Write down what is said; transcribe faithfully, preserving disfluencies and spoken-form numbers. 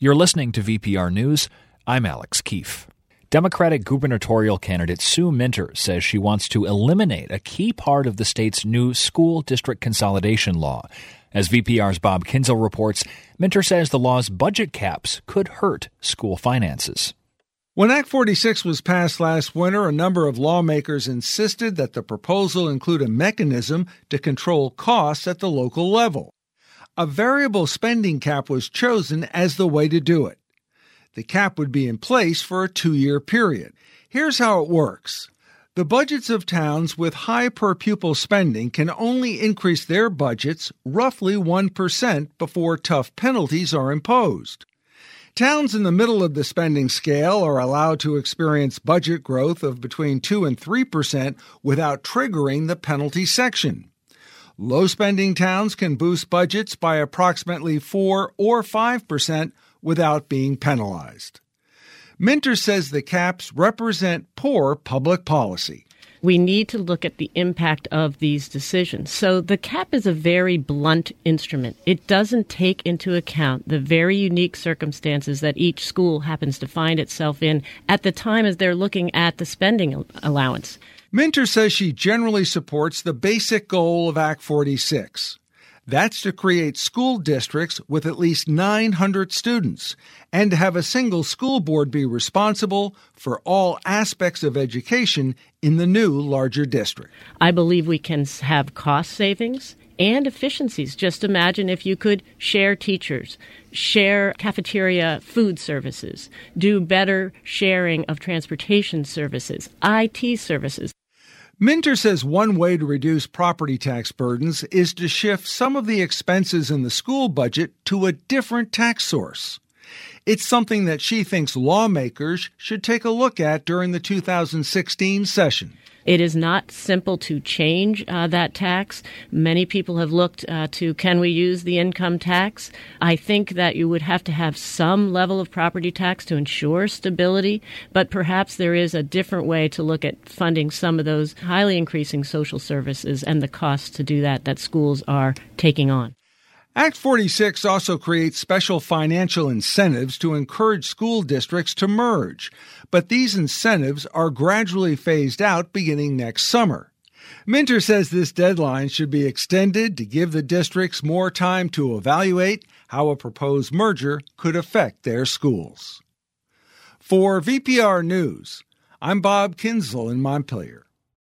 You're listening to V P R News. I'm Alex Keefe. Democratic gubernatorial candidate Sue Minter says she wants to eliminate a key part of the state's new school district consolidation law. As V P R's Bob Kinzel reports, Minter says the law's budget caps could hurt school finances. When Act forty-six was passed last winter, a number of lawmakers insisted that the proposal include a mechanism to control costs at the local level. A variable spending cap was chosen as the way to do it. The cap would be in place for a two-year period. Here's how it works. The budgets of towns with high per-pupil spending can only increase their budgets roughly one percent before tough penalties are imposed. Towns in the middle of the spending scale are allowed to experience budget growth of between two and three percent without triggering the penalty section. Low-spending towns can boost budgets by approximately four or five percent without being penalized. Minter says the caps represent poor public policy. We need to look at the impact of these decisions. So the cap is a very blunt instrument. It doesn't take into account the very unique circumstances that each school happens to find itself in at the time as they're looking at the spending allowance. Minter says she generally supports the basic goal of Act forty-six. That's to create school districts with at least nine hundred students and to have a single school board be responsible for all aspects of education in the new larger district. I believe we can have cost savings and efficiencies. Just imagine if you could share teachers, share cafeteria food services, do better sharing of transportation services, I T services. Minter says one way to reduce property tax burdens is to shift some of the expenses in the school budget to a different tax source. It's something that she thinks lawmakers should take a look at during the two thousand sixteen session. It is not simple to change uh, that tax. Many people have looked uh, to, can we use the income tax? I think that you would have to have some level of property tax to ensure stability, but perhaps there is a different way to look at funding some of those highly increasing social services and the costs to do that that schools are taking on. Act forty-six also creates special financial incentives to encourage school districts to merge, but these incentives are gradually phased out beginning next summer. Minter says this deadline should be extended to give the districts more time to evaluate how a proposed merger could affect their schools. For V P R News, I'm Bob Kinzel in Montpelier.